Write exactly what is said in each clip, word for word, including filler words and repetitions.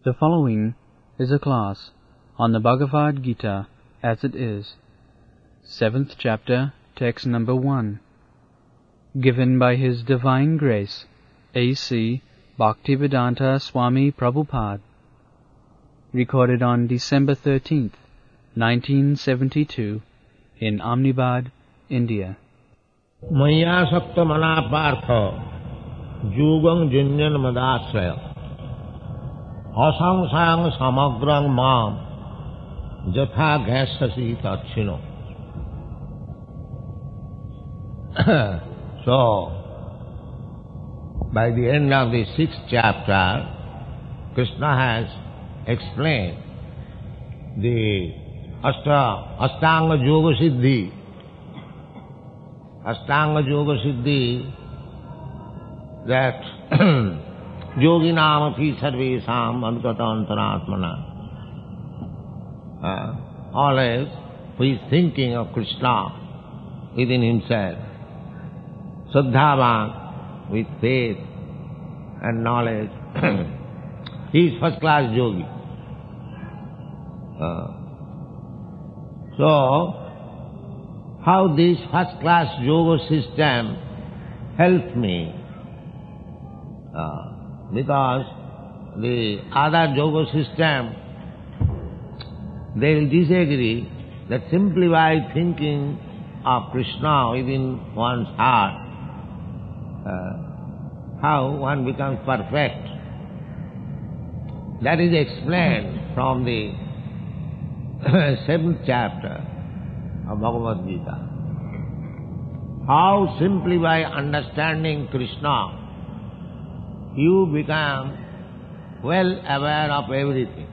The following is a class on the Bhagavad Gita as it is, seventh chapter, text number one, given by His Divine Grace, A C Bhaktivedanta Swami Prabhupada, recorded on December thirteenth, nineteen seventy-two, in Ahmedabad, India. Maya sakta mana partha yugam jinyan madasraya asangsang samagrang mam jatha ghasasi tatchino. So, by the end of the sixth chapter, Krishna has explained the Ashta, Ashtanga Yoga Siddhi. Ashtanga Yoga Siddhi, that Yoginam api sarvesam adgata antaratmana. Uh, always he is thinking of Krishna within himself. Saddhavan, with faith and knowledge. He is first class yogi. Uh, so, how this first class yoga system helped me? Uh, because the other yoga system, they will disagree that simply by thinking of Krishna within one's heart, uh, how one becomes perfect. That is explained from the seventh chapter of Bhagavad Gita. How simply by understanding Krishna, you become well aware of everything.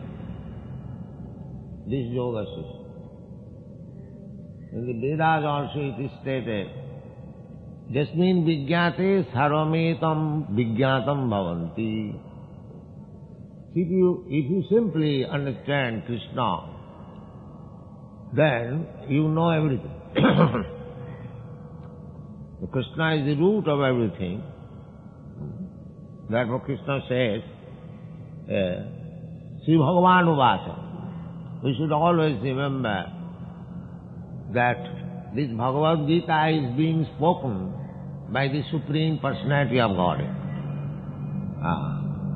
This yoga system. In the Vedas also it is stated, Jasmin vijñāte sarvametam vijñātam bhavanti. If you, if you simply understand Krishna, then you know everything. Krishna is the root of everything. Therefore Krishna says, uh, Sri Bhagavan Uvasa. We should always remember that this Bhagavad Gita is being spoken by the Supreme Personality of Godhead. Ah.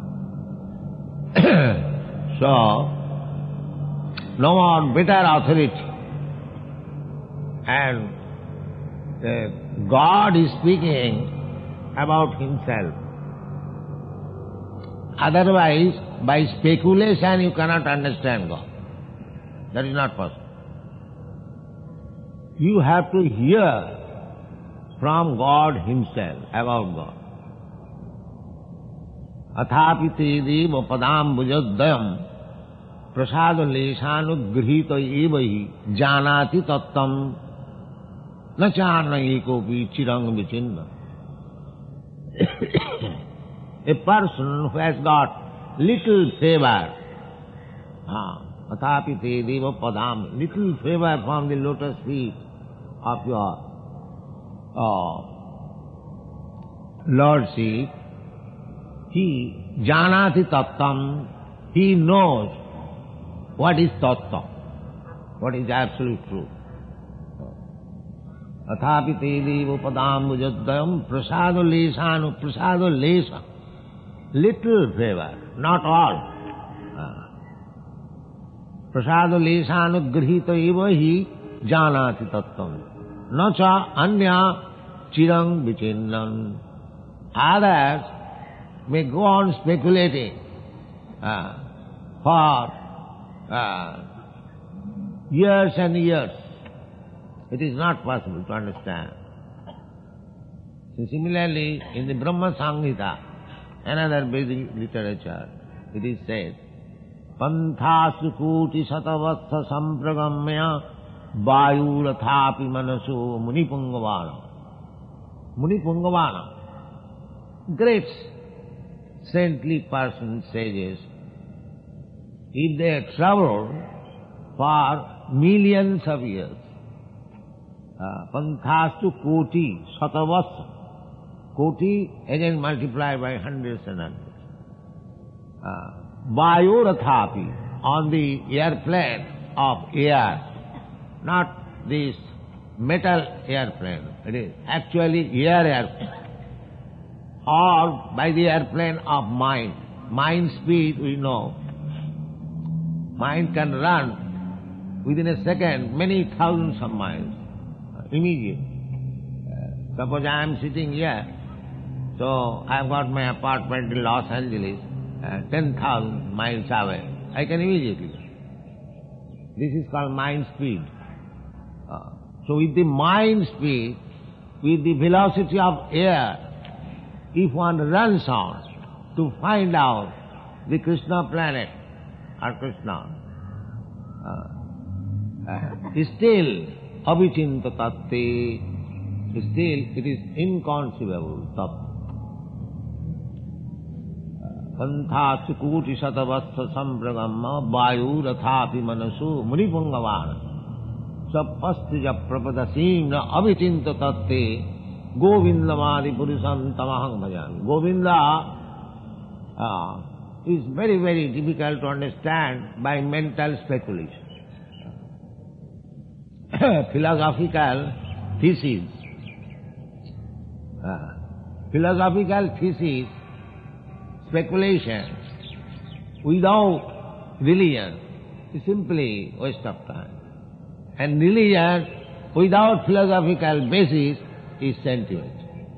So, no one better authority. And uh, God is speaking about Himself. Otherwise, by speculation you cannot understand God. That is not possible. You have to hear from God Himself, about God. Athapi te deva padam bhujaddayam prasada lesanugrhita evahi janati tattam na chana ekopi chirang vichinna. A person who has got little favor, athapi te deva padam, little favor from the lotus feet of your uh, Lordship, he janati tattam, he knows what is tattva, what is absolute truth. Athapi te deva padam bhujaddayam prasado lesanu, prasado lesa, little favor, not all. Prasado lesanu grihita eva hi janati tattam. Nacha anya chirang vichinnan. Others may go on speculating uh, for uh, years and years. It is not possible to understand. So similarly, in the Brahma Samhita, another Vedic literature, it is said, Panthasu kuti satavatsa sampragamya vayurathapi manaso munipungavana. Munipungavana, great saintly person sages, if they have traveled for millions of years, Panthastu koti satavasa, koti again multiplied by hundreds and hundreds. Uh, Vayurathapi, on the airplane of air, not this metal airplane, it is actually air airplane, or by the airplane of mind. Mind speed, we know. Mind can run within a second many thousands of miles, immediately. Uh, suppose I am sitting here, so I have got my apartment in Los Angeles, uh, ten thousand miles away. I can immediately. This is called mind speed. Uh, so with the mind speed, with the velocity of air, if one runs on to find out the Krishna planet or Krishna, uh, uh, still avichinta tatte, still it is inconceivable tatte. Pantha sukuti satavastha sampragamma vayu rathapi manasu munipungavana sapastija prapadasim na avichinta tatte govindamadi purusham tamaham bhajami. Govinda uh, is very, very difficult to understand by mental speculation. Philosophical thesis. Uh, philosophical thesis, speculation without religion is simply waste of time. And religion without philosophical basis is sentiment.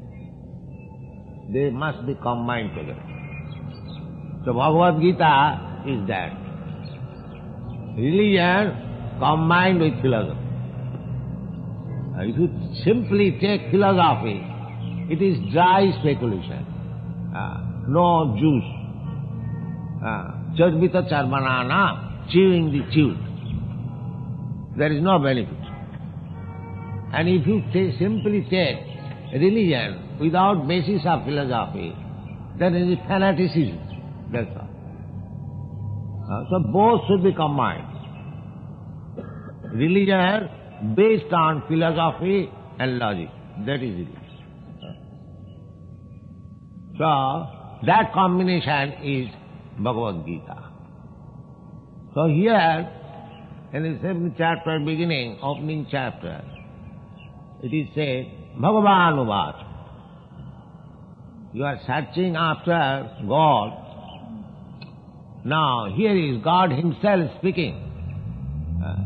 They must be combined together. So Bhagavad Gita is that. Religion combined with philosophy. If you simply take philosophy, it is dry speculation. Uh, no juice. Charbita uh, charmanana, chewing the chewed. There is no benefit. And if you t- simply take religion without basis of philosophy, then it is fanaticism. That's all. Uh, so both should be combined. Religion based on philosophy and logic. That is it. So that combination is Bhagavad Gita. So here, in the seventh chapter beginning, opening chapter, it is said, Bhagavan Uvacha. You are searching after God. Now, here is God Himself speaking. Uh,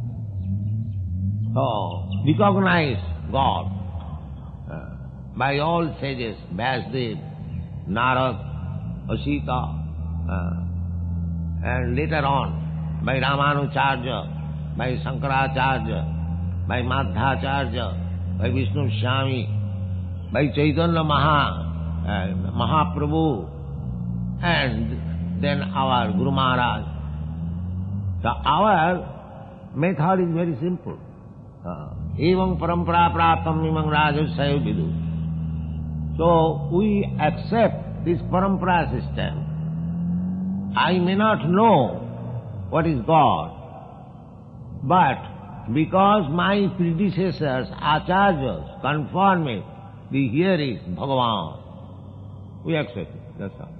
so, recognize God uh, by all sages, Vyasdev, Narad, Asita, uh, and later on by Ramanujarya, by Shankaracharya, by Madhacharya, by Vishnu Swami, by Chaitanya Maha, uh, Mahaprabhu, and then our Guru Maharaj. So our method is very simple. Evam parampara praptam imam rajasayo vidu. So we accept this parampara system. I may not know what is God, but because my predecessors, acharyas, confirm it, the here is Bhagavan, we accept it, that's all.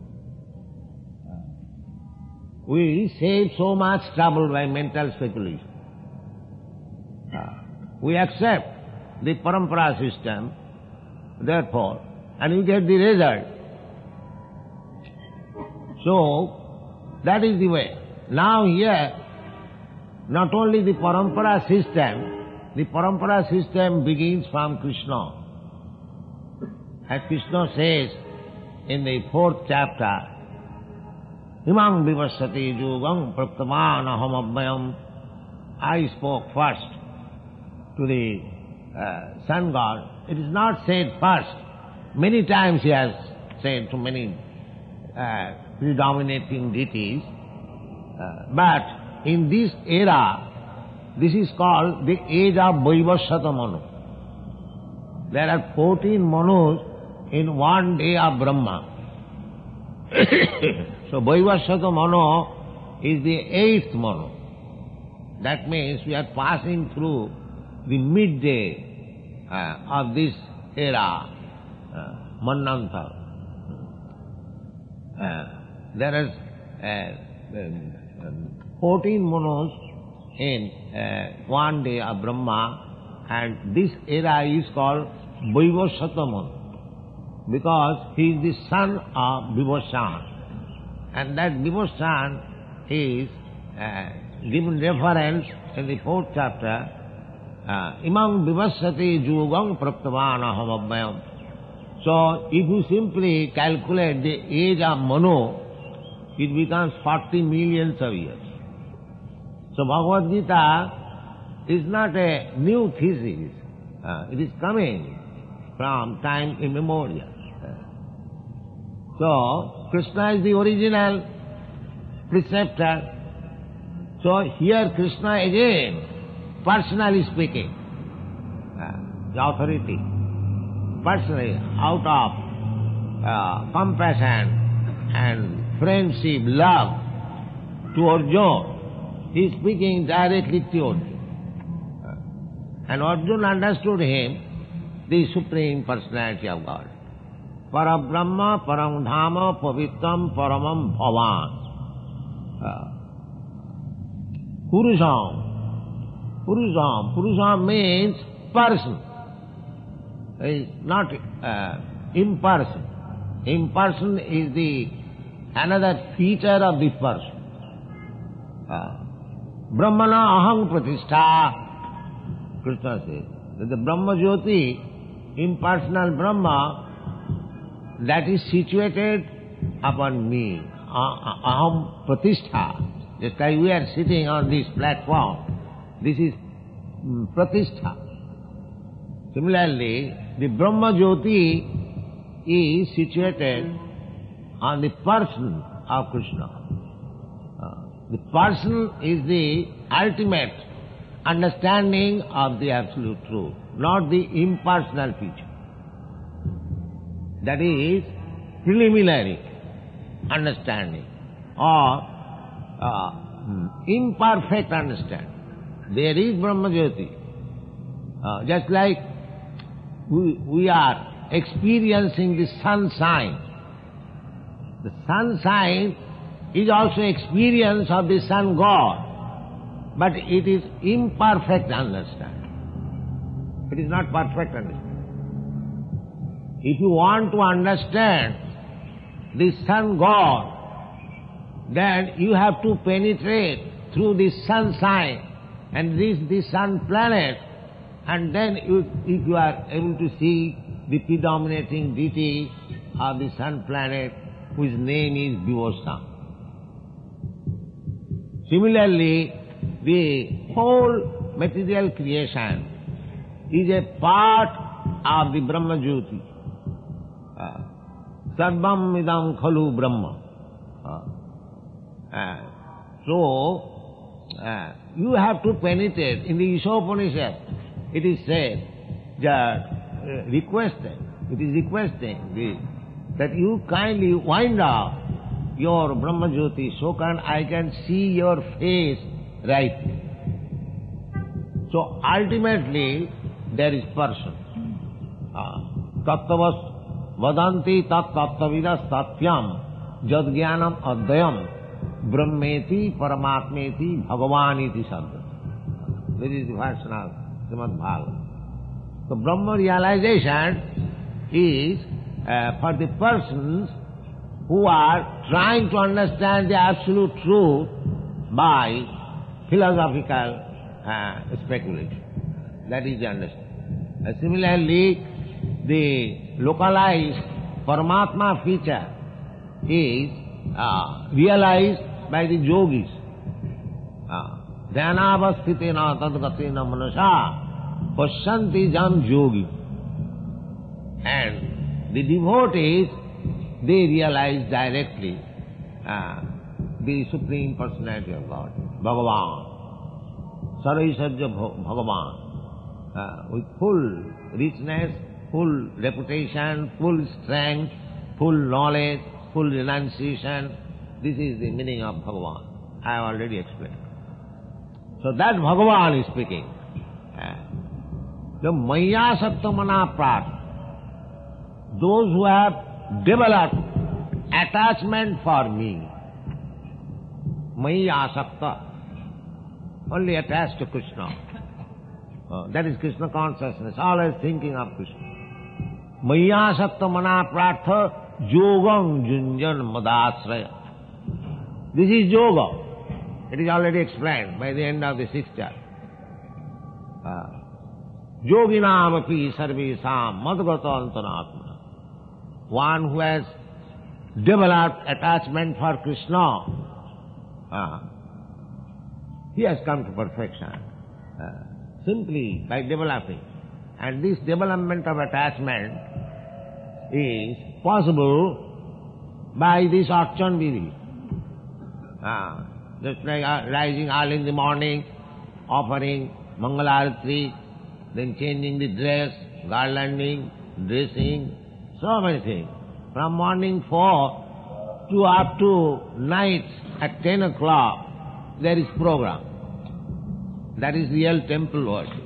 We save so much trouble by mental speculation. We accept the parampara system, therefore, and we get the result. So, that is the way. Now here, not only the parampara system, the parampara system begins from Krishna. As Krishna says in the fourth chapter, Imam vivasati yugam praptaman aham abhyam. I spoke first to the uh, sun god. It is not said first. Many times he has said to many uh, predominating deities. Uh, but in this era, this is called the age of Vaivasvata Manu. There are fourteen Manus in one day of Brahma. So Vaivasvata Manu is the eighth Manu. That means we are passing through the midday uh, of this era, uh, Manvantara. Uh, there is uh, um, um, fourteen monos in uh, one day of Brahma, and this era is called Vaivasvata, because he is the son of Vivasvan. And that Vivasvan is uh, given reference in the fourth chapter, uh, Imam Vivasvati Jugam Praptavan Aham Abhyam. So, if you simply calculate the age of Manu, it becomes forty millions of years. So, Bhagavad Gita is not a new thesis. Uh, it is coming from time immemorial. So, Krishna is the original preceptor. So, here Krishna again, personally speaking, uh, the authority, personally, out of uh, compassion and friendship, love to Arjuna, he is speaking directly to Arjuna. And Arjuna understood him, the Supreme Personality of God. Parabrahma, Param Dhama, Pavitram, Paramam Bhavan. Uh, Purusham. Purusham. Purusham means person. It's not uh, imperson. Imperson is the another feature of the person. Uh, Brahmana aham pratishtha. Krishna says that the Brahma Jyoti, impersonal Brahma, that is situated upon me. Aham pratishtha. Just like we are sitting on this platform, this is pratishtha. Similarly, the Brahma Jyoti is situated on the person of Krishna. Uh, the person is the ultimate understanding of the absolute truth, not the impersonal feature. That is preliminary understanding or uh, imperfect understanding. There is Brahma Jyoti. Uh, just like we, we are experiencing the sunshine. The sunshine is also experience of the sun God, but it is imperfect understanding. It is not perfect understanding. If you want to understand the sun God, then you have to penetrate through the sunshine and reach the sun planet, and then you, if you are able to see the predominating deity of the sun planet, whose name is Vivasvan. Similarly, the whole material creation is a part of the Brahma Jyoti. Uh, Sarvam idam khalu Brahma. Uh, uh, so, uh, you have to penetrate. In the Ishopanishad, it is said that, uh, requested, it is requesting the, that you kindly wind up your Brahma Jyoti so can I can see your face rightly. So ultimately, there is person. Tattavas vadanti tat tattavidas tatyam jad jnanam adhyam brahmeti paramatmeti bhagavaniti sabda. This is the version of Srimad Bhagavatam. So Brahma realization is uh, for the persons who are trying to understand the absolute truth by philosophical uh, speculation. That is the understanding. Uh, similarly, the localized Paramatma feature is uh, realized by the yogis. Dhyanavasthitina tadgatina manasa pasyanti jam yogi. And the devotees, they realize directly uh, the Supreme Personality of God, Bhagavan, Saraisajya Bhagavan, uh, with full richness, full reputation, full strength, full knowledge, full renunciation. This is the meaning of Bhagavan. I have already explained. So that Bhagavan is speaking. Uh, the Maya Sattamana Prat, those who have developed attachment for me, Maya asakta, only attached to Krishna. Uh, that is Krishna consciousness, always thinking of Krishna. Maya asakta mana pratha yogam junjan madasraya. This is yoga. It is already explained by the end of the sixth chapter. Uh, Yoginam api sarvesam madgata antanatma. One who has developed attachment for Krishna, uh, he has come to perfection uh, simply by developing. And this development of attachment is possible by this Archan Vidhi. Uh, just like uh, rising early in the morning, offering Mangalarati, then changing the dress, garlanding, dressing, so many things. From morning four to up to night at ten o'clock, there is program. That is real temple worship.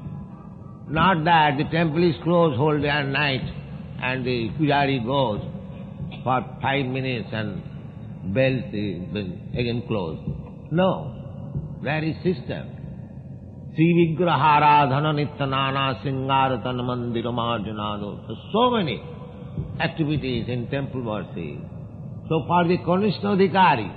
Not that the temple is closed whole day and night and the pujari goes for five minutes and bells is again closed. No, there is system. Sri Vigraharadhana Nityanana Singaratan Mandiramarjanado. So many activities in temple worship. So for the Kanishnadhikari,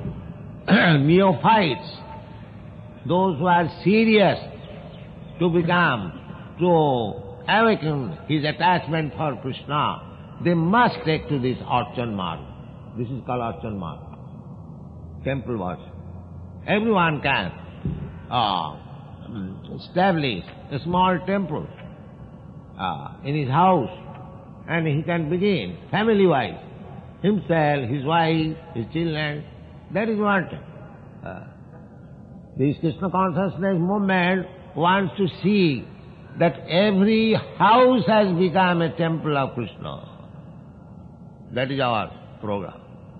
neophytes, those who are serious to become, to awaken his attachment for Krishna, they must take to this Archan Marg. This is called Archan Marg, temple worship. Everyone can uh, establish a small temple uh, in his house, and he can begin family-wise, himself, his wife, his children. That is wanted. Uh, this Krishna consciousness movement wants to see that every house has become a temple of Krishna. That is our program.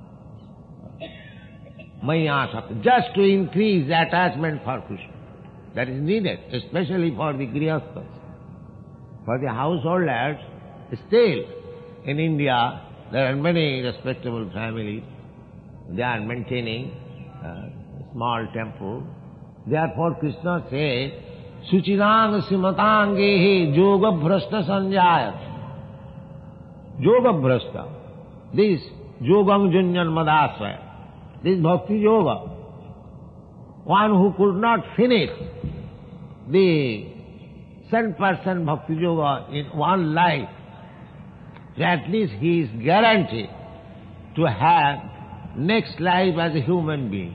Maya Sakta, just to increase the attachment for Krishna. That is needed, especially for the grihasthas. For the householders, still in India, there are many respectable families. They are maintaining a small temple. Therefore Krishna says, Suchirang simatangehi yoga bhrashta sanjayat. Yoga bhrashta. This yogam junjan madasraya. This bhakti yoga. One who could not finish the ten percent bhakti yoga in one life, at least he is guaranteed to have next life as a human being.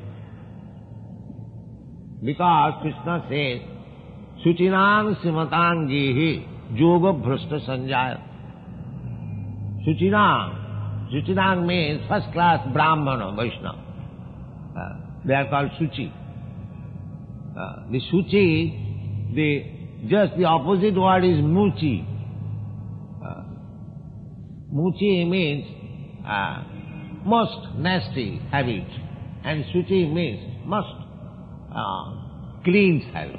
Because Krishna says, Suchinang simatangehi yoga bhrashta sanjaya. Suchinang. Suchinang means first class Brahmana, Vaishnava. Uh, they are called Suchi. Uh, the Suchi, the, just the opposite word is Muchi. Uh, Muchi means uh, most nasty habit, and Suchi means most uh, clean habit.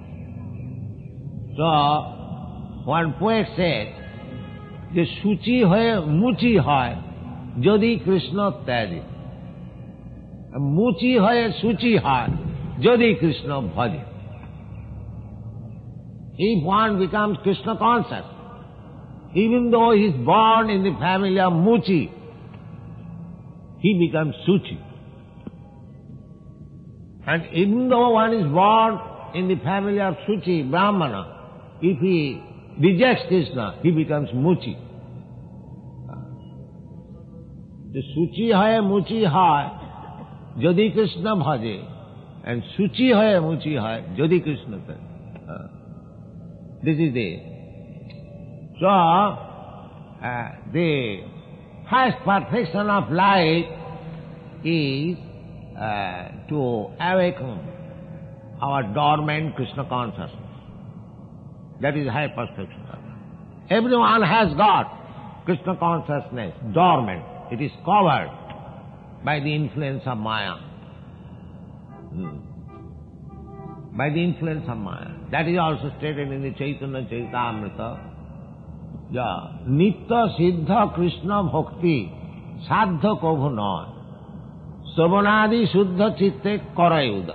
So, one poet said, যে সূচি হয়ে মুচি হয় যদি কৃষ্ণ ত্যাজে, মুচি হয়ে সূচি হয় যদি কৃষ্ণ ভজে. If one becomes Krishna conscious, even though he is born in the family of Muchi, he becomes Suchi. And even though one is born in the family of Suchi, Brahmana, if he rejects Krishna, he becomes Muchi. The Suchi hoye Muchi hoy, jodi Krishna bhaje, and Suchi hoye Muchi hoy, jodi Krishna bhaje. This is the... So, uh, the highest perfection of life is uh, to awaken our dormant Krishna consciousness. That is high perfection. Everyone has got Krishna consciousness dormant. It is covered by the influence of Maya. Hmm. By the influence of Maya. That is also stated in the Chaitanya Charitamrita. Yeah. Nitya Siddha Krishna Bhakti Sadha Kobhu Noy Sravanadi Shuddha Chitte Karayuda.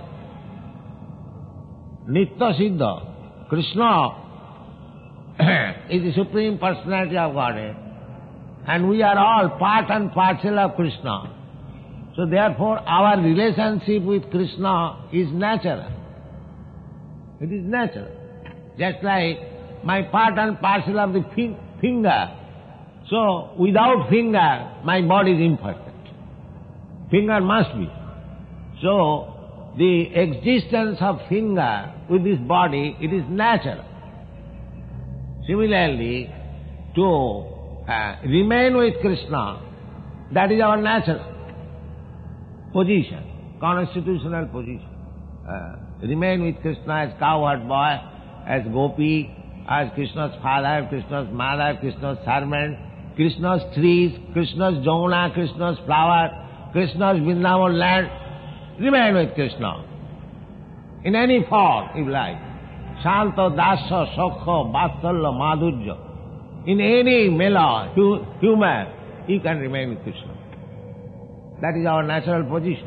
Nitya Siddha. Krishna is the Supreme Personality of Godhead. And we are all part and parcel of Krishna. So therefore our relationship with Krishna is natural. It is natural. Just like my part and parcel of the finger. So without finger, my body is imperfect. Finger must be. So the existence of finger with this body, it is natural. Similarly, to uh, remain with Krishna, that is our natural position, constitutional position. Uh, remain with Krishna as cowherd boy, as gopi, as Krishna's father, Krishna's mother, Krishna's servant, Krishna's trees, Krishna's jauna, Krishna's flower, Krishna's Vrindavan land. Remain with Krishna in any form you like. Shanta, Dasa, Sokha, Vatsalya, Madhurya. In any mela, hu- humor, you can remain with Krishna. That is our natural position.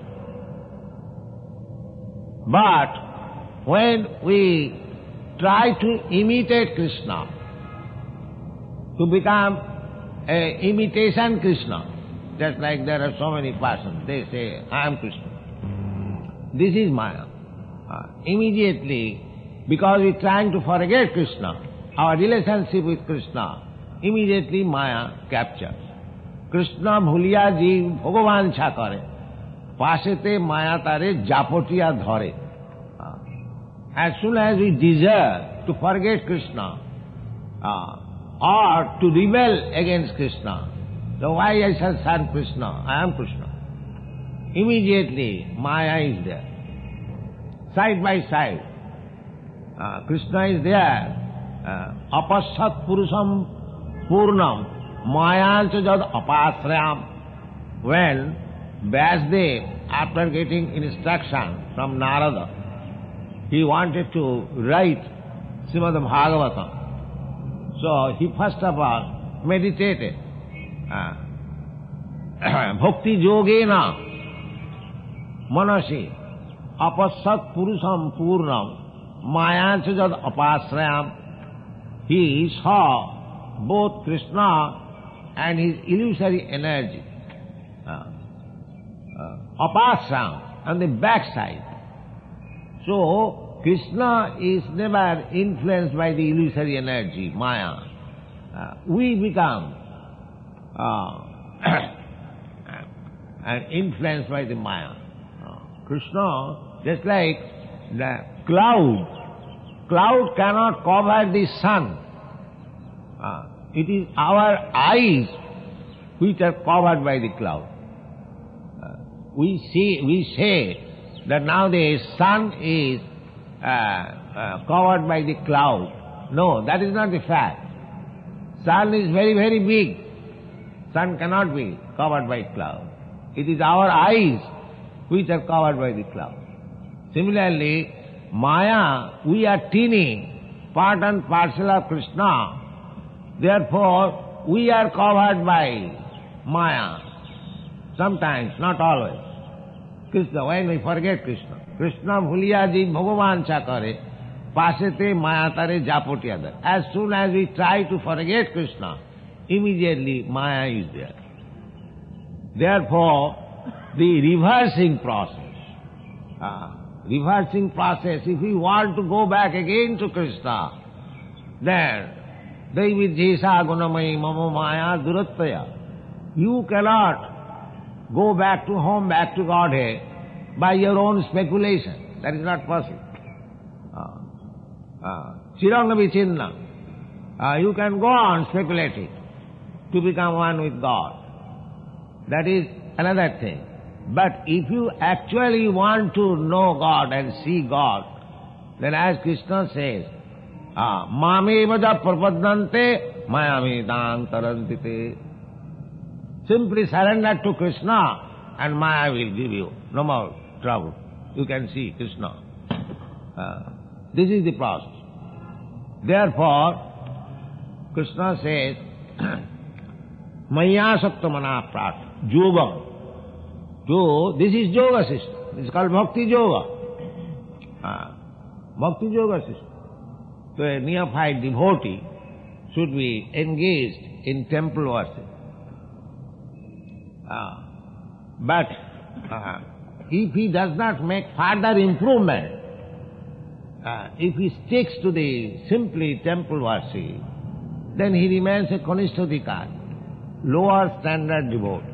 But when we try to imitate Krishna, to become a imitation Krishna, just like there are so many persons, they say, I am Krishna. This is Maya. Uh, immediately, because we are trying to forget Krishna, our relationship with Krishna, immediately Maya captures. Krishna bhuliya ji bhagavan cha kare, pasete Maya tare japotiya dhare. Uh, as soon as we desire to forget Krishna, uh, or to rebel against Krishna, so why I shall serve Krishna? I am Krishna. Immediately Maya is there. Side by side. Uh, Krishna is there. Uh, Apasat Purusham Purnam Mayancha Jad Apasrayam. When Vyasdev, after getting instruction from Narada, he wanted to write Srimad Bhagavatam. So he first of all meditated. Uh, Bhakti Yogena Manasi Apasat Purusham Purnam Mayancha Jad Apasrayam. He saw both Krishna and his illusory energy. Uh, uh, Apasrayam on the backside. So Krishna is never influenced by the illusory energy, Maya. Uh, we become uh, and influenced by the Maya. Uh, Krishna, just like the cloud, cloud cannot cover the sun. Uh, it is our eyes which are covered by the cloud. Uh, we see, we say that nowadays sun is uh, uh, covered by the cloud. No, that is not the fact. Sun is very, very big. Sun cannot be covered by cloud. It is our eyes which are covered by the cloud. Similarly, Maya, we are teeny, part and parcel of Krishna. Therefore, we are covered by Maya. Sometimes, not always. Krishna, when we forget Krishna. Krishna bhuliya ji bhagavan cha kare, pasete Maya tare japotiya. As soon as we try to forget Krishna, immediately Maya is there. Therefore, the reversing process, uh, reversing process, if we want to go back again to Krishna, then Devi Jesa Gunamai Mama Maya Durattaya. You cannot go back to home, back to Godhead by your own speculation. That is not possible. Chiranga Vichinna. You can go on speculating to become one with God. That is another thing. But if you actually want to know God and see God, then as Krishna says, Mameva prapadnante mayamedang tarantite. Simply surrender to Krishna and Maya will give you no more trouble. You can see Krishna. Uh, this is the process. Therefore, Krishna says, Maya Sattamana Prat, Yogam. to, this is yoga system. It's called bhakti yoga. Ah, bhakti yoga system. So a neophyte devotee should be engaged in temple worship. Ah, but uh, if he does not make further improvement, uh, if he sticks to the simply temple worship, then he remains a Kanishtadikari, lower standard devotee.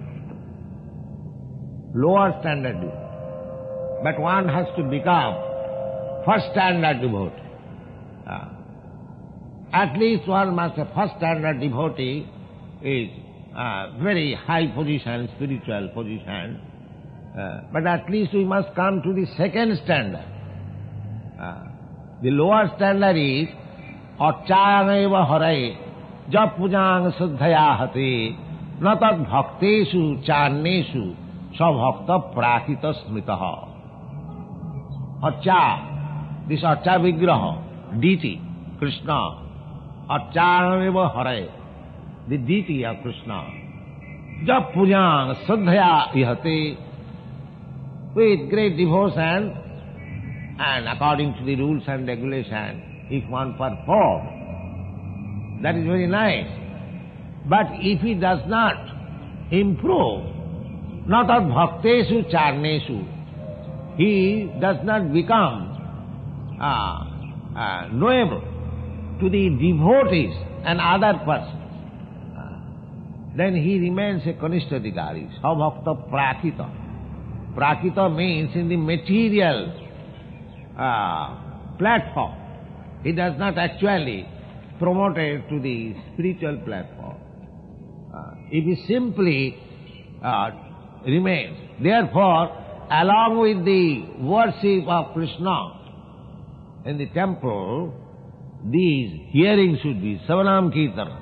Lower standard devotee. But one has to become first standard devotee. Uh, at least one must have first standard devotee is uh, very high position, spiritual position. Uh, but at least we must come to the second standard. Uh, the lower standard is Acchayameva Hare Jap Pujang Suddhaya Hate Natad Bhakteshu Charneshu Sabhakta Prakita Smitaha. Accha, this Accha Vigraha, deity, Krishna, Acchayameva Hare, the deity of Krishna. Jap Pujang Suddhaya Ihate, with great devotion and according to the rules and regulations, if one performs, that is very nice. But if he does not improve, not at bhakteshu charneshu, he does not become uh, uh, knowable to the devotees and other persons, uh, then he remains a Kanishtadikari, Sabhakta Prakita. Prakita means in the material uh, platform. He does not actually promote it to the spiritual platform. Uh, if he simply uh, remains. Therefore, along with the worship of Krishna in the temple, these hearings should be Savanam Kirtana.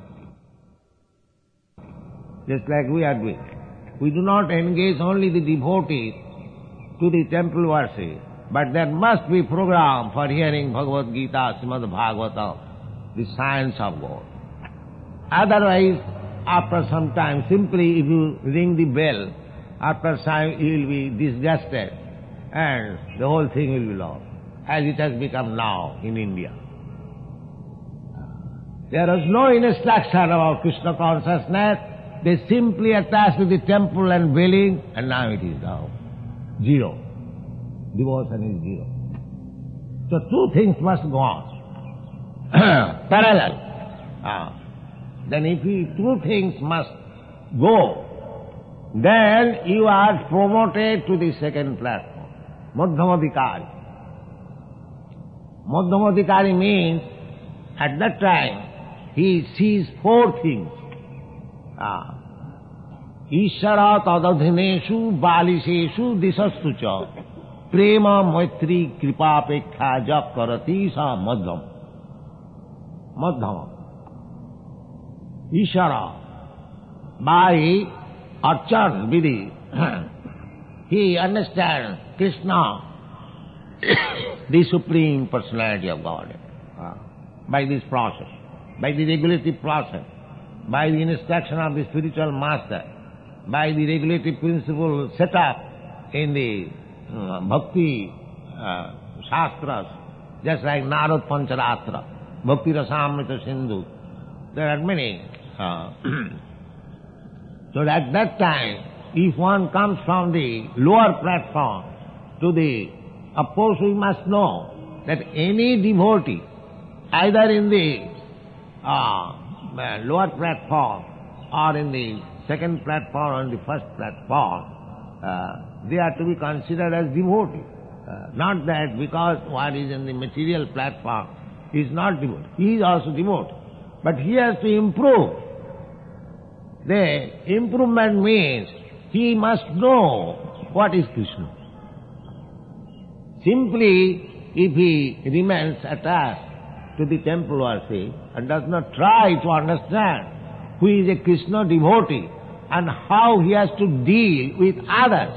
Just like we are doing. We do not engage only the devotees to the temple worship, but there must be program for hearing Bhagavad Gita, Srimad Bhagavatam, the science of God. Otherwise, after some time, simply if you ring the bell, after some time you will be disgusted and the whole thing will be lost, as it has become now in India. There is no instruction about Krishna consciousness. They simply attach to the temple and belling, and now it is down. Zero. Devotion is zero. So two things must go on. Parallel. Ah. Then if we, two things must go, then you are promoted to the second platform. Madhyamadikari. Madhyamadikari means, at that time, he sees four things. Ah. Ishara tadadhineshu balisheshu disastu cha prema maitri kripa pekha jap karati sa madhyam. Madhyam. Ishara, by Archan Vidhi, he understands Krishna, the Supreme Personality of God, uh, by this process, by the regulative process, by the instruction of the spiritual master, by the regulative principle set up in the uh, Bhakti uh, Shastras, just like Narad Pancharatra, Bhakti Rasamrita Sindhu. There are many. Uh, so at that time, if one comes from the lower platform to the, of course we must know that any devotee, either in the uh, lower platform or in the second platform or in the first platform, uh, they are to be considered as devotees. Uh, not that because one is in the material platform, he is not devotee. He is also devotee. But he has to improve. The improvement means he must know what is Krishna. Simply, if he remains attached to the temple worship and does not try to understand who is a Krishna devotee and how he has to deal with others.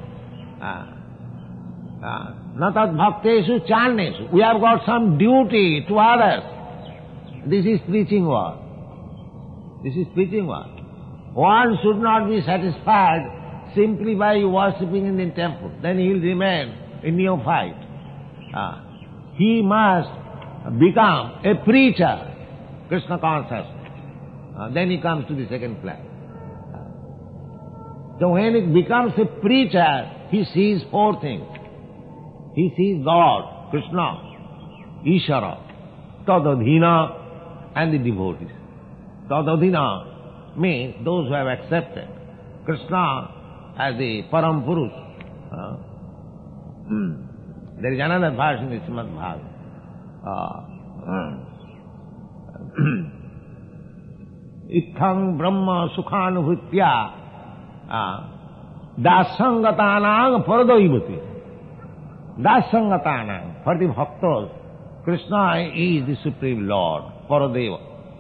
Natad bhakteshu charneshu. We have got some duty to others. This is preaching work. This is preaching work. One should not be satisfied simply by worshipping in the temple. Then he will remain a neophyte. Uh, he must become a preacher, Krishna consciousness. Uh, then he comes to the second class. So when it becomes a preacher, he sees four things. He sees God, Krishna, Ishara, Tadadhina, and the devotees. Tadadhina means those who have accepted Krishna as the Param Purush. Uh, there is another verse in the Srimad Bhagavatam. Uh, Ithang Brahma Sukhanubhutya Dasangatanang Paradaivati. Dasangatanang, for the bhaktas, Krishna is the Supreme Lord, Paradeva.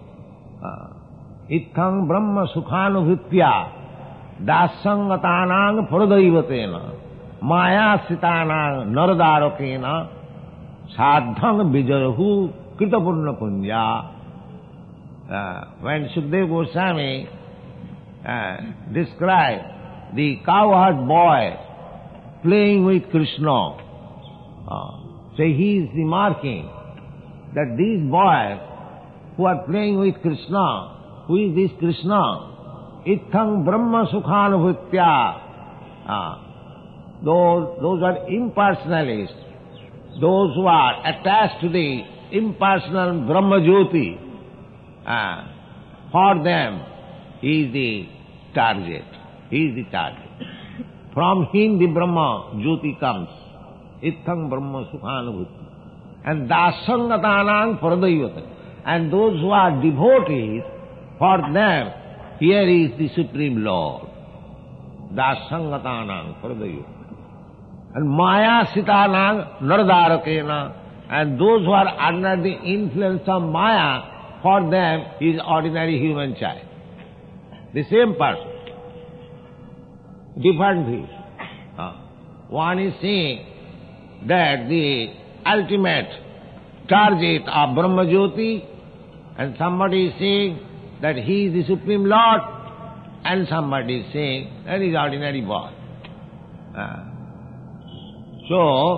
Ithang Brahma Sukhanubhutya Dasangatanang Paradaivatena Maya Sitanang Naradarakena Sadhang Bijarahu Kritapurna Punya. Uh, when Sukadeva Goswami uh, described the cowherd boy playing with Krishna, uh, so he is remarking that these boys who are playing with Krishna, who is this Krishna? Ithang Brahma Sukhanubhutya. Uh, those, those are impersonalists, those who are attached to the impersonal Brahma Jyoti. Uh, for them, he is the target. He is the target. From him the Brahma Jyoti comes. Ithang Brahma Sukhanubhuti. And Dasangatanang Paradayvata. And those who are devotees, for them, here is the Supreme Lord. Dasangatanang Paradayvata. And Maya Sitanang Naradarakena. And those who are under the influence of Maya, for them, he is ordinary human child. The same person. Different views. Uh, one is saying that the ultimate target of Brahma Jyoti, and somebody is saying that he is the Supreme Lord, and somebody is saying that he is ordinary boy. Uh, so,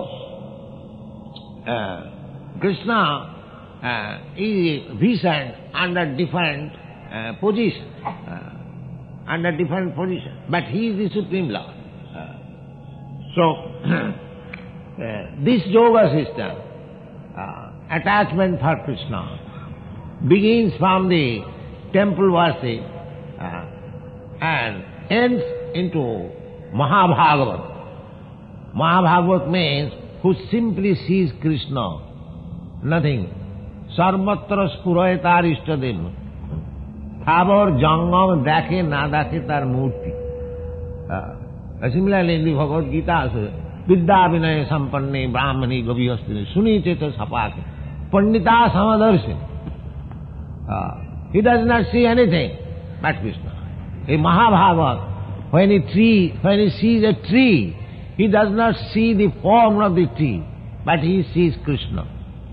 uh, Krishna Uh, is visioned under different uh, position, uh, under different position, but he is the Supreme Lord. Uh, so, uh, this yoga system, uh, attachment for Krishna, begins from the temple worship uh, and ends into Mahabhagavat. Mahabhagavat means who simply sees Krishna, nothing. Sarvatra spuraytar ishtadim. Thabor jangam dekhe na dekhe tar murti. Similarly, in the Bhagavad Gita says, Vidya vinaya sampanne brahmani gavihastine suni cheta sapake pandita samadarsin. He does not see anything but Krishna. A Mahabhagavat, when a tree, when he sees a tree, he does not see the form of the tree, but he sees Krishna.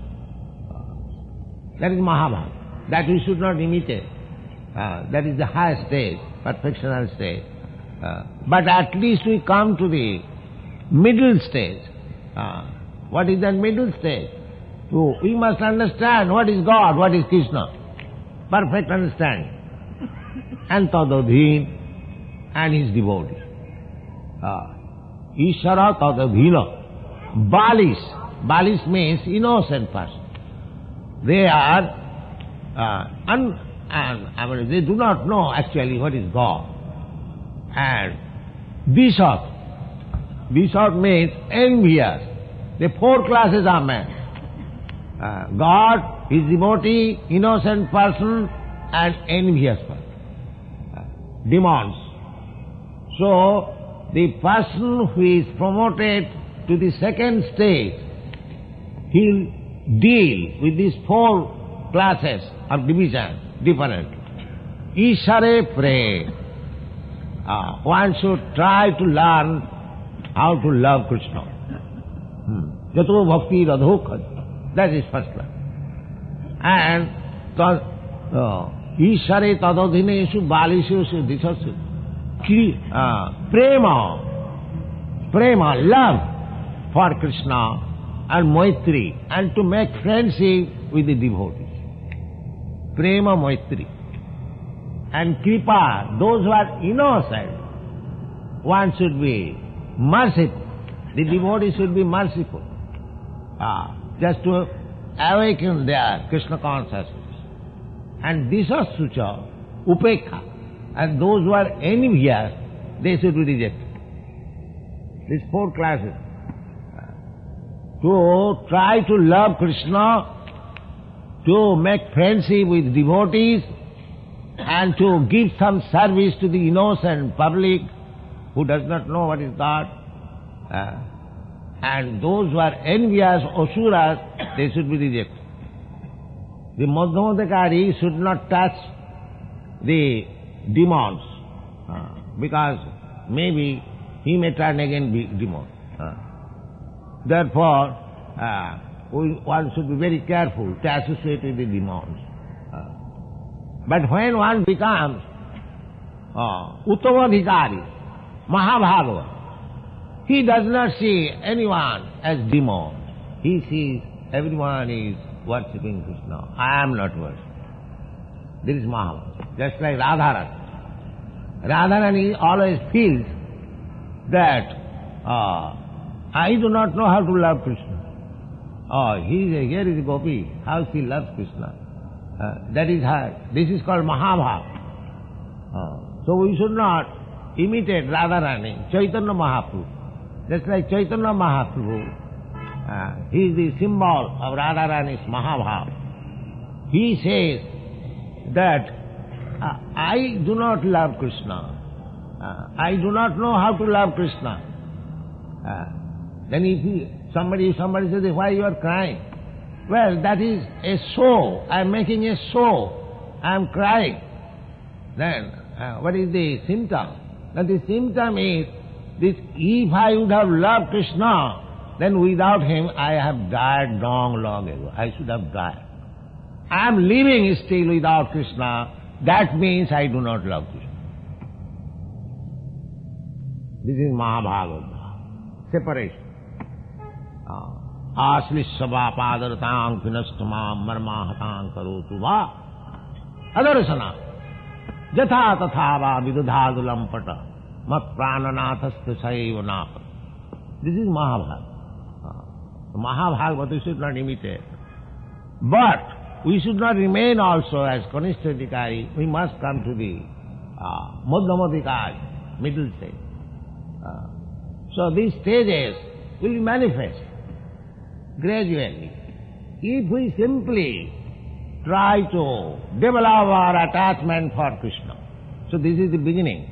That is Mahabharata. That we should not imitate. Uh, that is the highest stage, perfectional stage. Uh, but at least we come to the middle stage. Uh, what is that middle stage? So we must understand what is God, what is Krishna. Perfect understanding. And Tadadhin and his devotee. Uh, Ishara Tadadhina. Balis. Balis means innocent person. They are, uh, un, and, I mean, they do not know actually what is God. And Bishop, Bishop means envious. The four classes are men. Uh, God, his devotee, innocent person, and envious person. Uh, demons. So, the person who is promoted to the second stage, he'll deal with these four classes of division differently. Ishare pray. Uh, one should try to learn how to love Krishna. Jato bhakti radhokha. That is first class. And Ishare tadadhineshu baliseshu disashu. uh, prema, prema, love for Krishna and Maitri, and to make friendship with the devotees. Prema, Maitri. And Kripa, those who are innocent, one should be merciful. The devotee should be merciful. Ah, just to awaken their Krishna consciousness. And Disasucha, Upekha, and those who are envious, they should be rejected. These four classes. To try to love Krishna, to make friendship with devotees, and to give some service to the innocent public who does not know what is God. Uh, and those who are envious, asuras, they should be rejected. The Madhyamadikari should not touch the demons, uh, because maybe he may turn again be demon. Uh, therefore, uh, we, one should be very careful to associate with the demons. Uh, but when one becomes uh, Uttamadhikari, Mahabhagavad, he does not see anyone as demon. He sees everyone is worshipping Krishna. I am not worshipping. This is Mahabharata. Just like Radharani. Radharani always feels that uh, I do not know how to love Krishna. Oh, he is a, here is a gopi. How she loves Krishna. Uh, that is her. This is called Mahabharata. Uh, so we should not imitate Radharani, Chaitanya Mahaprabhu. Just like Chaitanya Mahaprabhu, uh, he is the symbol of Radharani's Mahabharata. He says that uh, I do not love Krishna. Uh, I do not know how to love Krishna. Uh, then if he, somebody somebody says, why you are crying? Well, that is a show. I am making a show. I am crying. Then uh, what is the symptom? Now the symptom is this: if I would have loved Krishna, then without him I have died long, long ago. I should have died. I am living still without Krishna. That means I do not love Krishna. This is Mahabharata. Separation. Aslishava padartang pinastamam marmahatang karotu va adarasana jatha tatha va vidudhadulam pata mat prananathasya saiva napa. This is Mahabharata. Uh, Mahabharata we should not imitate. But we should not remain also as Kanishthadikari. We must come to the uh, Madhyamadikari, middle stage. Uh, so these stages will manifest gradually. If we simply try to develop our attachment for Krishna. So this is the beginning.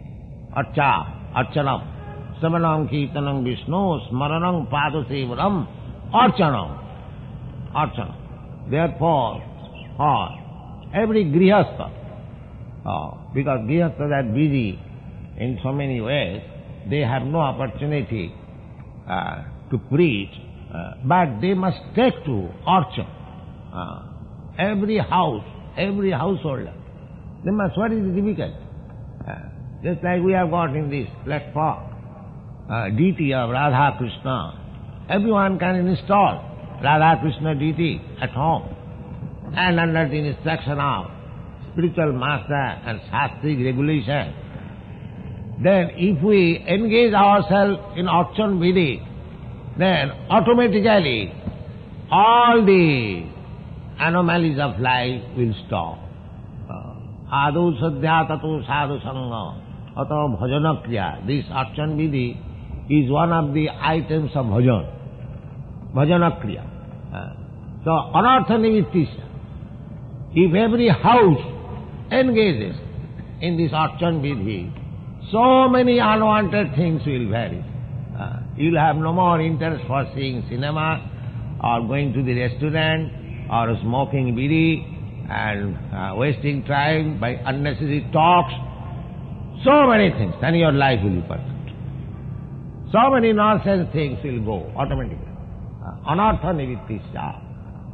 Archa, Archanam, Samanam Kirtanam Vishnu, Smaranam Padasevanam, Archanam, Archanam. Therefore, uh, every grihastha, uh, because grihasthas are busy in so many ways, they have no opportunity uh, to preach, uh, but they must take to archa. Uh, every house, every householder, they must, what is difficult? Uh, just like we have got in this platform, uh, deity of Radha Krishna, everyone can install Radha Krishna deity at home, and under the instruction of spiritual master and shastric regulation. Then if we engage ourselves in Archan Vidhi, then automatically all the anomalies of life will stop. Adu sadhya tatu sadhu sangha ato bhajana kriya. This Archan Vidhi is one of the items of bhajan. Bhajana kriya. So anartha nivittisya. If every house engages in this Archan Vidhi, so many unwanted things will vanish. Uh, you'll have no more interest for seeing cinema, or going to the restaurant, or smoking bidi, and uh, wasting time by unnecessary talks. So many things, then your life will be perfect. So many nonsense things will go automatically. Anartha nivittisya.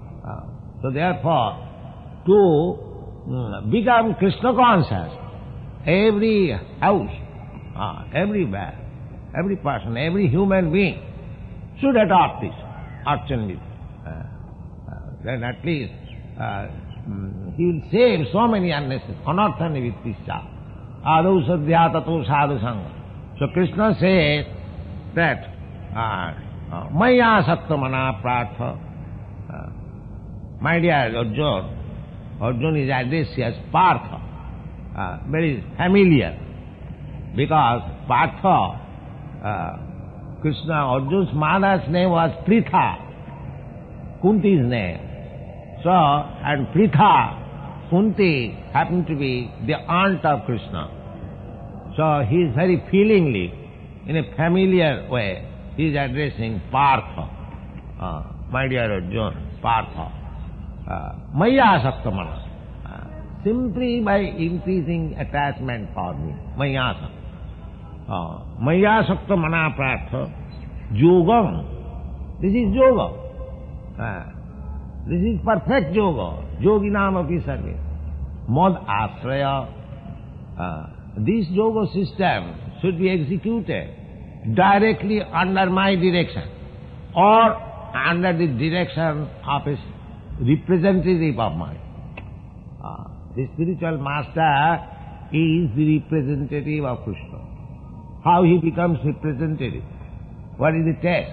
So therefore, to become Krishna conscious, every house, uh, everywhere, every person, every human being should adopt this Archan Vidya. Uh, uh, then at least uh, mm, he will save so many unnecessary anarthani vittisya. Adu sadhya tato sadhu sangha. So Krishna says that uh, Maya Sattamana Pratha. Uh, my dear Arjuna, Arjuna is addressed as Partha, uh, very familiar, because Partha, uh, Krishna, Arjuna's mother's name was Pritha, Kunti's name. So, and Pritha, Kunti happened to be the aunt of Krishna. So he is very feelingly, in a familiar way, he is addressing Partha, uh, my dear Arjuna, Partha. Uh, Maya Saktamana. Uh, simply by increasing attachment for me. Maya Saktamana. Uh, Maya Saktamana Partha. Yogam. This is yoga. Uh, this is perfect yoga. Yoginam api sarve. Mad asraya. Uh, this yoga system should be executed directly under my direction or under the direction of a representative of mine. Uh, the spiritual master is the representative of Krishna. How he becomes representative? What is the test?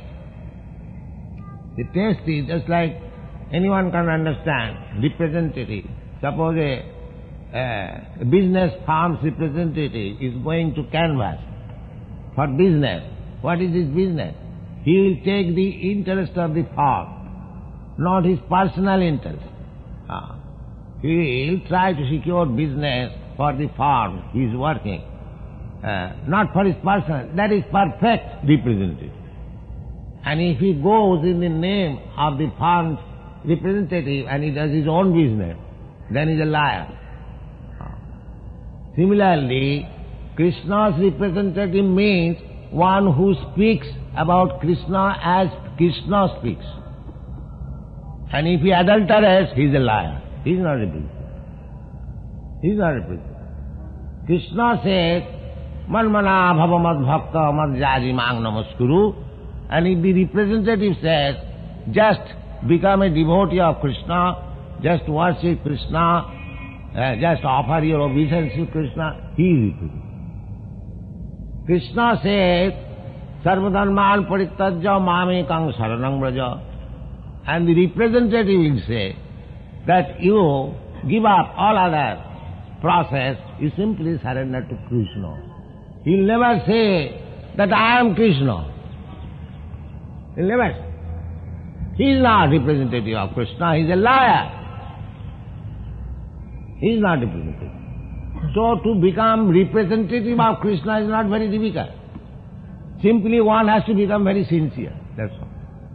The test is just like anyone can understand, representative. Suppose a, a business firm's representative is going to canvass for business. What is his business? He will take the interest of the firm, not his personal interest. Ah. He will try to secure business for the firm he is working, uh, not for his personal. That is perfect representative. And if he goes in the name of the firm's representative and he does his own business, then he is a liar. Ah. Similarly, Krishna's representative means one who speaks about Krishna as Krishna speaks. And if he adulterates, he is a liar. He is not representative. He is not representative. Krishna says, Manmana bhava mad bhakta mad jaji mang namaskuru. And if the representative says, just become a devotee of Krishna, just worship Krishna, uh, just offer your obeisance to Krishna, he is representative. Krishna says, Sarvadharman parittajya mamekang saranam braja. And the representative will say that you give up all other process, you simply surrender to Krishna. He will never say that I am Krishna. He will never say. He is not representative of Krishna, he is a liar. He is not representative. So to become representative of Krishna is not very difficult. Simply one has to become very sincere, that's all.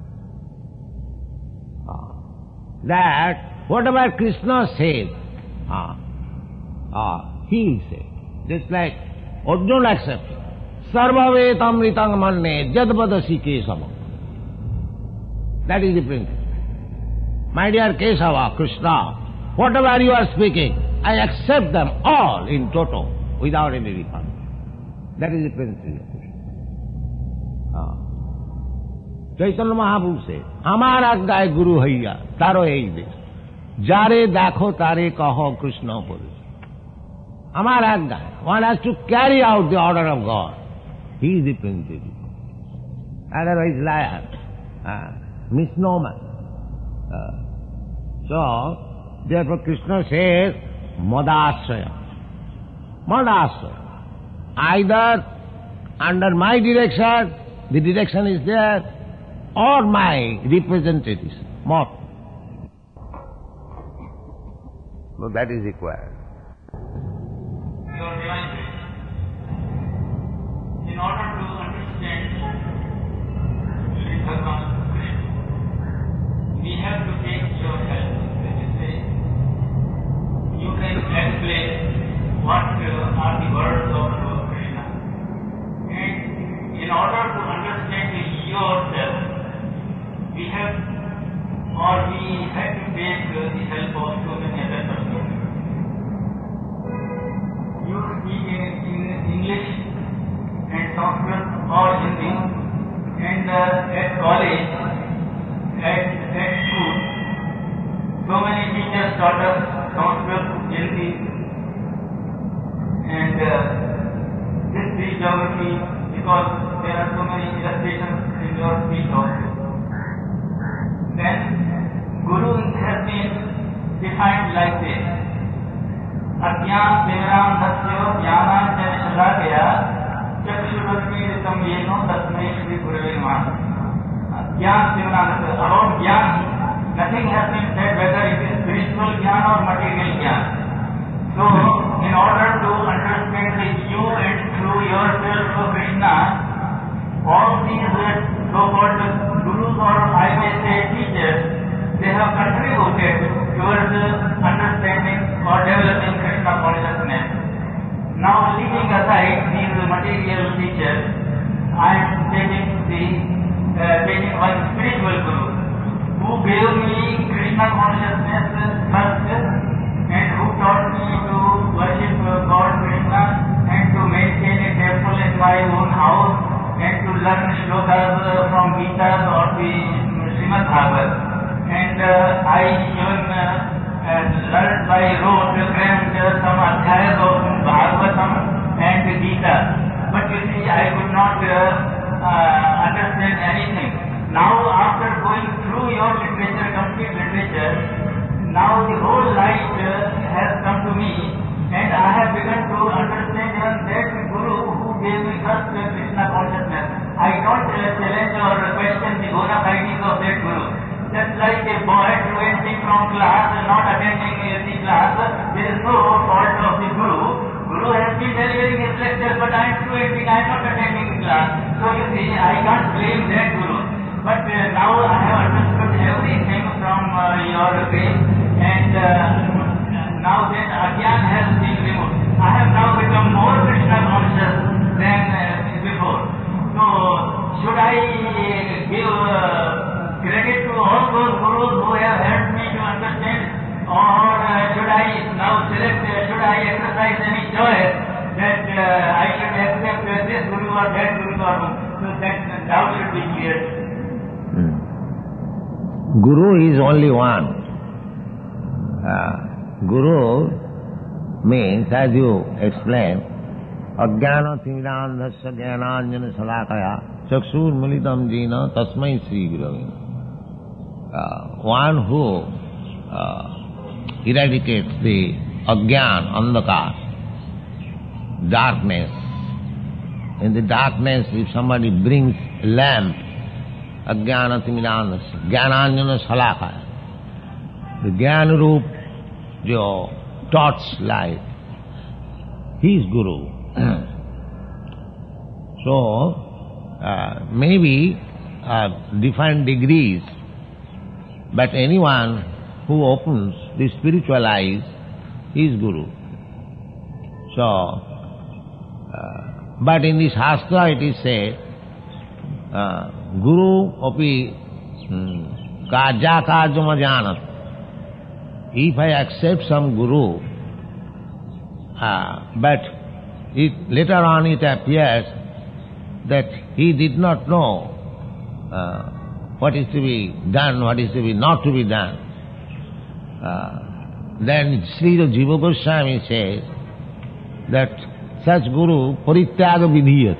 Ah. That whatever Krishna says, ah, ah, he will say. Just like Arjuna accepts. Sarvavet amritang manne jadvadasi kesava. That is the principle. My dear Kesava, Krishna, whatever you are speaking, I accept them all in toto, without any refund. That is the principle of Krishna. Ah. Chaitanya Mahaprabhu says, Amar aggaye guru haiya, taro ei desh. Jare dakho tare kaho Krishna purus. Amar aggaye. One has to carry out the order of God. He is the principle. Otherwise liar, ah, misnomer. Ah. So, therefore Krishna says, Madasraya. Madasraya. Either under my direction, the direction is there, or my representatives. More. So that is required. Your Divine in order to understand Sri Bhagavan Krishna, we have to take your help. That is, say, you can explain what uh, are the words of uh, Krishna. And in order to understand yourself, we have or we have to take uh, the help of so many other persons. You speak because there are so many illustrations in your speech also. Then Guru has been defined like this. Agyam Devaram Dasyo Jnanam Jan Shalakaya Chakshurasmiritam Yeno Tasmai Shri Gurave Namaha. Jnana Devaram Dasyo. About Jnana, nothing has been said whether it is spiritual Jnana or material Jnana. So, in order to understand the you and through yourself of Krishna, all these so-called gurus or I may say teachers, they have contributed towards understanding or developing Krishna consciousness. Now, leaving aside these material teachers, I am taking the uh, taking one spiritual guru who gave me Krishna consciousness first, and who taught me to worship God Krishna and to maintain a temple in my own house and to learn shlokas from Gita or the Srimad Bhagavad. And uh, I even uh, uh, learned by rote, crammed uh, some adhyayas of Bhagavatam and Gita. But you see, I could not uh, uh, understand anything. Now, after going through your literature, complete literature, now the whole light uh, has come to me, and I have begun to understand even that Guru who gave me first uh, Krishna consciousness. I don't uh, challenge or question the bona fides of that Guru. Just like a boy truanting from class and not attending uh, the class, there is no fault of the Guru. Guru has been delivering his lecture, but I am truanting, I am not attending the class. So you see, I can't blame that Guru. But uh, now I have understood everything from uh, your grace, and uh, now that Ajnan has been removed, I have now become more Krishna conscious than uh, before. So, should I uh, give uh, credit to all those gurus who have helped me to understand, or uh, should I now select, uh, should I exercise any choice that uh, I should accept uh, this guru or that guru or so that doubt should be cleared? Guru is only one. Uh, Guru means, as you explained, Ajnana Timirandhasya Jnananjana Salakaya Chakshur Militam Jina Tasmai Sri Gurave. Uh, one who uh, eradicates the Ajnan, Andhakar, darkness. In the darkness, if somebody brings a lamp, Ajnana Timirandhasya Jnananjana Salakaya, the Jnana Roop, jo torch light, he is Guru. So, uh, maybe uh, different degrees, but anyone who opens the spiritual eyes is Guru. So, uh, but in the Shastra it is said, uh, Guru api kaja kajama janat. If I accept some Guru, uh, but it, later on it appears that he did not know uh, what is to be done, what is to be not to be done, uh, then Sri Jiva Goswami says that such Guru parityaga vidhiyat.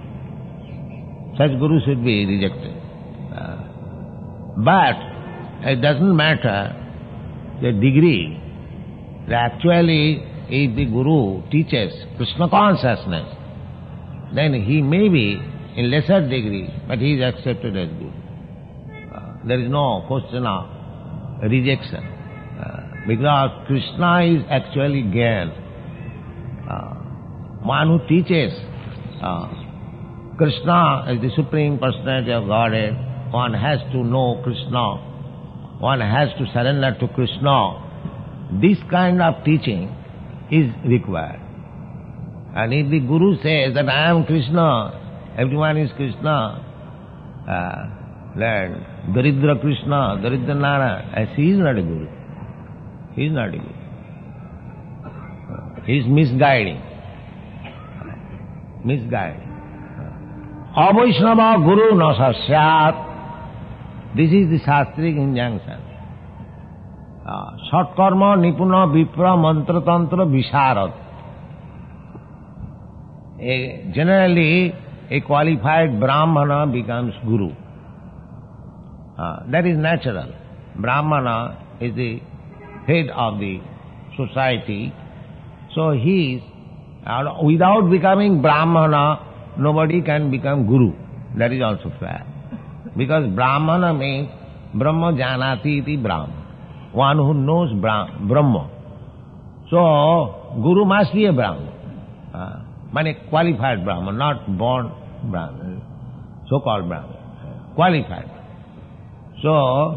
Such Guru should be rejected. Uh, but it doesn't matter the degree. Actually, if the Guru teaches Krishna consciousness, then he may be in lesser degree, but he is accepted as Guru. Uh, there is no question of rejection. Uh, because Krishna is actually Gyan. Uh, one who teaches uh, Krishna as the Supreme Personality of Godhead, one has to know Krishna. One has to surrender to Krishna. This kind of teaching is required. And if the Guru says that I am Krishna, everyone is Krishna, uh, then Daridra Krishna, Daridra Nara, as he is not a Guru. He is not a Guru. He is misguiding. Misguiding. Avaishnava Guru na sasyat. This is the Shastric injunction. Uh, Satkarma Nipuna Vipra Mantra Tantra Visharad. Uh, generally, a qualified Brahmana becomes Guru. Uh, that is natural. Brahmana is the head of the society. So he is, uh, without becoming Brahmana, nobody can become Guru. That is also fair. Because Brahmana means Brahma Janati iti Brahma. One who knows Brahma. Brahma. So, Guru must be a Brahman. Uh, but a qualified Brahman, not born Brahman. So-called Brahman. Qualified. So,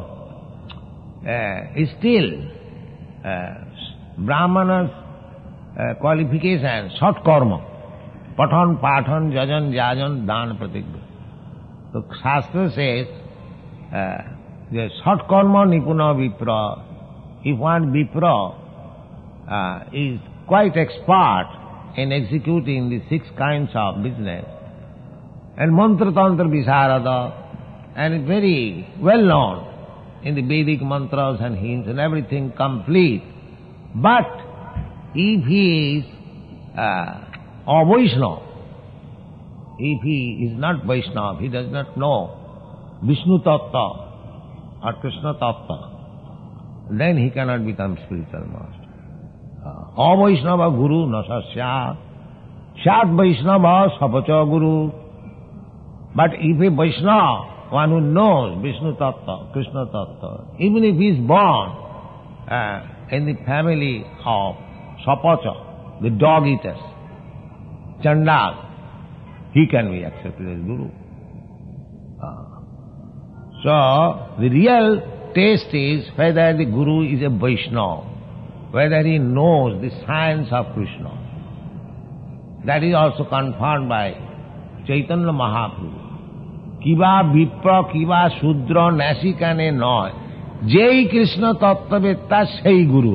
uh, still, uh, Brahmana's uh, qualification, short karma. Pathan, pathan, jajan, jajan, dan, pratigya. So, Shastra says, uh, the short karma nipuna vipra. If one vipra uh, is quite expert in executing the six kinds of business, and mantra tantra visarada, and very well known in the Vedic mantras and hymns and everything complete. But if he is uh, a Vaishnava, if he is not Vaishnava, he does not know Vishnu Tattva or Krishna Tattva, then he cannot become spiritual master. Uh, a Vaishnava Guru nasa syat, syat Vaishnava sapacha Guru. But if a Vaishnava, one who knows Vishnu Tattva, Krishna Tattva, even if he is born uh, in the family of Sapacha, the dog eaters, Chandal, he can be accepted as Guru. Uh, so, the real test is whether the Guru is a Vaishnava, whether he knows the science of Krishna. That is also confirmed by Chaitanya Mahaprabhu. Kiva Vipra, Kiva Shudra, Nasikane Noy. Jai Krishna Tattvetta Sei Guru.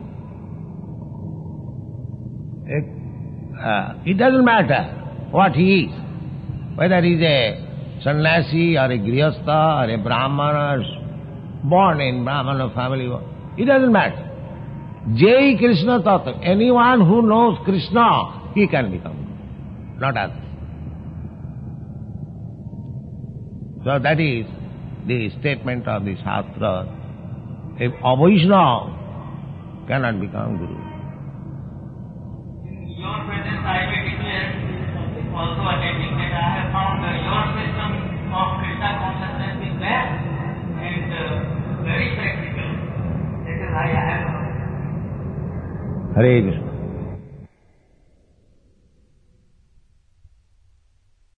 It, uh, it doesn't matter what he is, whether he is a sannyasi or a grihastha or a brahmana or born in brahmana family, it doesn't matter. Jai Krishna Tattva. Anyone who knows Krishna, he can become, not others. So that is the statement of the Shastra. If a Vaishnava cannot become Guru. In your presence I may declare, also attending, that I have found uh, your system of Krishna consciousness is best and uh, very practical. That is why I have. Hare Krishna.